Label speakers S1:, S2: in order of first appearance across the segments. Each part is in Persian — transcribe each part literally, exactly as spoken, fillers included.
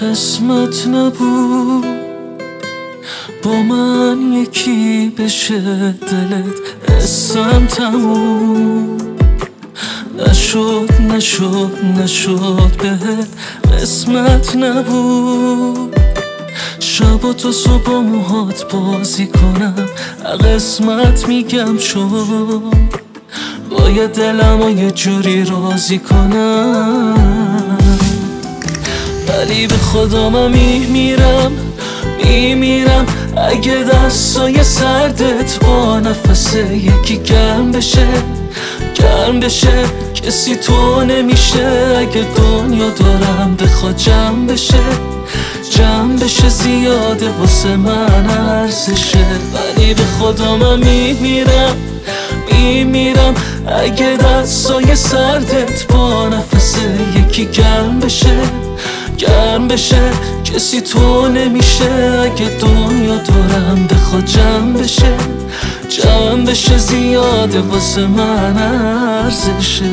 S1: قسمت نبود با من یکی بشه دلت اسم تموم نشد نشد نشد بهت قسمت نبود شب و تا صبح موهات بازی کنم قسمت میگم چون باید دلم رو یه جوری راضی کنم ولی به خدا من میمیرم میمیرم اگه دستای سردت با نفس یکی گرم بشه گرم بشه کسی تو نمیشه اگه دنیا دارم بخواد جمع بشه جمع بشه زیاده واسه من ارزشه ولی به خدا من میمیرم میمیرم اگه دستای سردت با نفس یکی گرم بشه گرم بشه کسی تو نمیشه اگه دنیا دارم بخواد جمع بشه جمع بشه زیاده واسه من ارزشه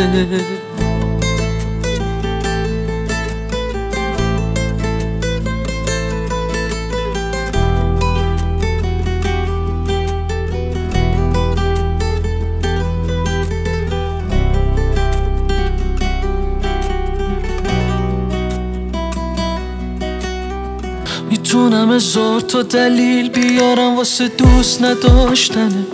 S1: میتونم هزار تا دلیل بیارم واسه دوست نداشتنه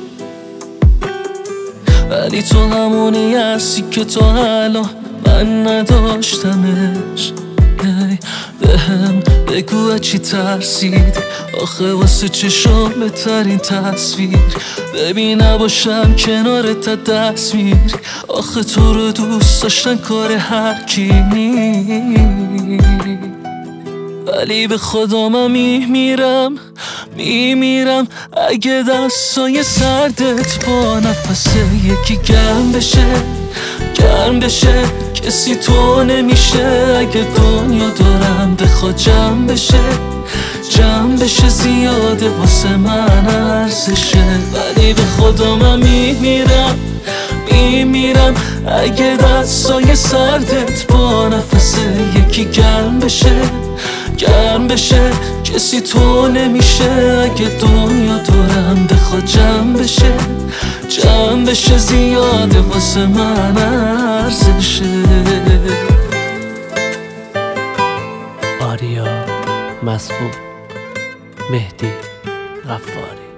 S1: ولی تو همونی هستی که تا الان من نداشتمش بهم بگو چی ترسید آخه واسه چشام بهترین تصویر ببین نباشم کنارت تا دست میری آخه تو رو دوست داشتن کار هر کی نیست ولی به خدا من میمیرم میمیرم اگه دستای سردت با نفس یکی گرم بشه گرم بشه کسی تو نمیشه اگه دنیا دارم بخواد جمع بشه جمع بشه زیاده واسه من ارزشه ولی به خدا من میمیرم میمیرم اگه دستای سردت با نفس یکی گرم بشه گرم بشه کسی تو نمیشه اگه دنیا دارم بخواد جمع بشه جمع بشه زیاده واسه من ارزشه
S2: آریا مسعود مهدی غفاری